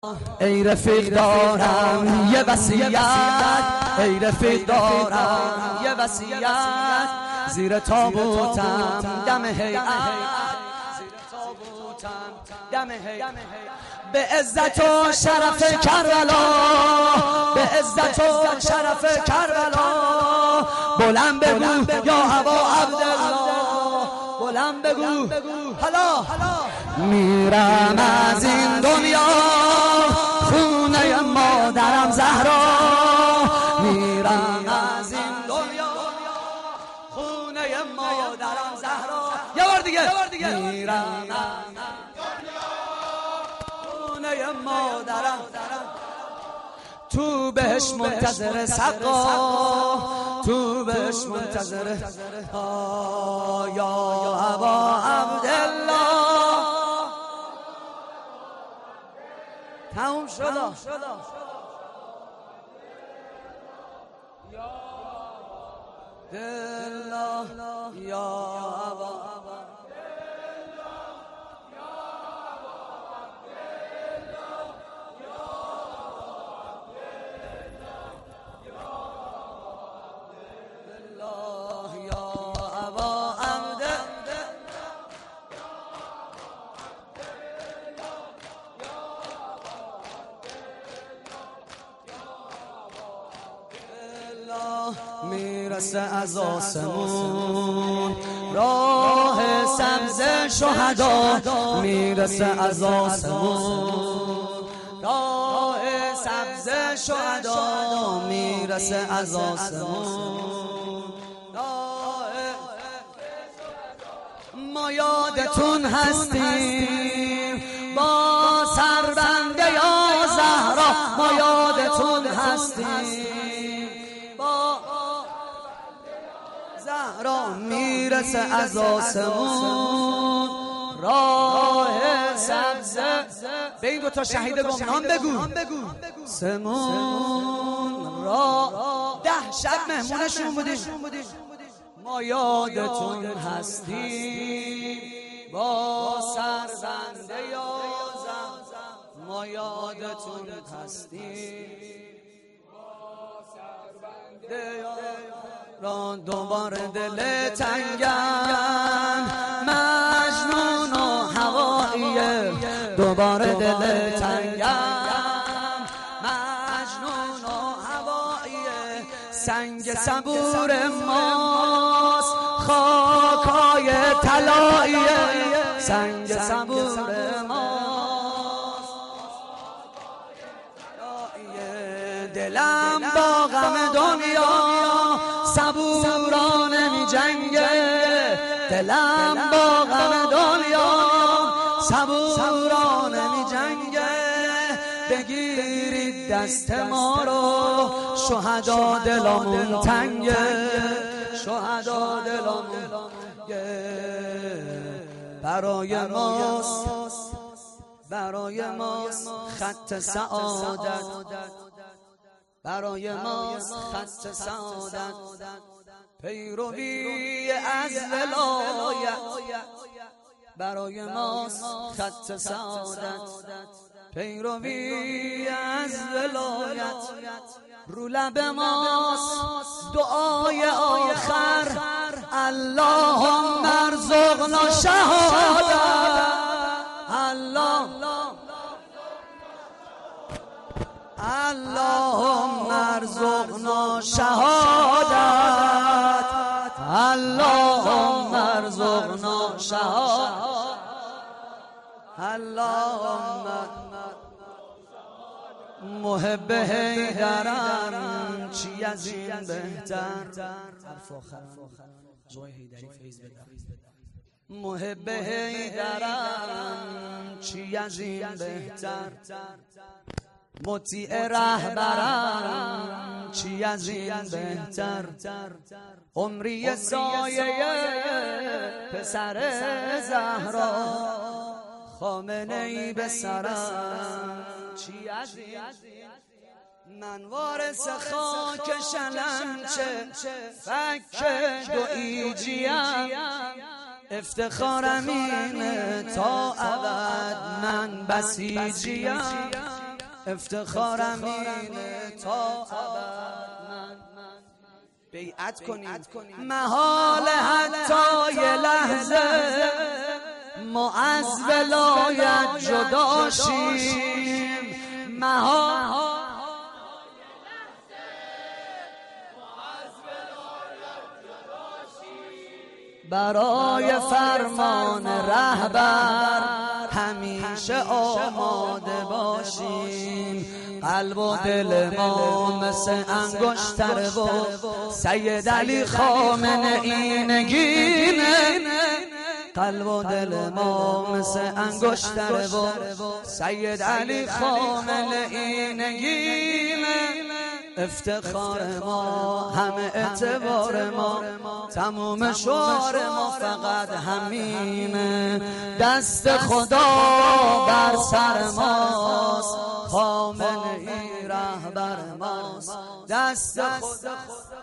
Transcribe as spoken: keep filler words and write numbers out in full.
ای رفیق دارم یه وصیت، ای رفیق دارم یه وصیت، زیر تابوتم دم هیئت، زیر تابوتم دم هیئت، به عزت و شرف کربلا، به عزت و شرف کربلا، بلند بگو یا ابا عبدالله، بلند بگو حالا میرم از این دنیا خونه مادرم زهرا، میرم از این دنیا خونه مادرم زهرا، یه بار دیگه میرم خونه مادرم تو بهش منتظر سقا، تو بهش منتظر یا ابا عبدالله. تموم شد دلا یا ابا میرسه از آسمون راه سبز شهدا، میرسه از آسمون راه سبز شهدا، میرسه از آسمون ما یادتون هستیم با سربنده یا زهرا، ما یادتون هستیم زهرا، میرسه از آسمون راه سبز. به این دوتا شهید گمنام بگو سمون را ده شب مهمونشون بودیم، ما یادتون هستیم با سربنده یا زهرا، ما یادتون هستیم را دوباره دل تنگم مجنون و هواییه، دوباره دل تنگم مجنون و هواییه، سنگ صبور ماست خاکای طلاییه، سنگ صبور ماست دلم با غم دنیا صبورانه می جنگه، دلم با غم دنیا صبورانه می جنگه، بگیرید دست ما رو شهدا دلمون تنگه، شهدا دلمون برای ماست، برای ماست خط سعادت، برای ماست خط سعادت، پیروی از ولایت، برای ماست خط سعادت، پیروی از ولایت، رو لب ماست دعای آخر اللهم ارزقنا شهادت، الله اللهم ارزقنا شهادت، اللهم ارزقنا شهادت، اللهم محب حیدرم چی از این بهتر، محب حیدرم چی از این بهتر، مطیع رهبرم چی از این بهتر، عمری سایه پسر زهرا، خامنه ای به سرم چی از این، من وارث خاک شلنچه فک دو ایجیم، افتخارم اینه تا ابد من بسیجیم، افتخارم اینه تا ابد من بیعت کنید. محال حتی یه لحظه ما از ولایت جدا شیم، محال برای فرمان رهبر همیشه آماده باشیم. قلب و دل ما مثل انگشتر و سید علی خامنه‌ای نگینه، قلب و دل ما مثل انگشتر و سید علی خامنه‌ای نگینه. افتخار ما همه اعتبار ما تموم شعار ما فقط همینه. دست خدا بر سر ماست، خامنه‌ای رهبر ماست. دست خدا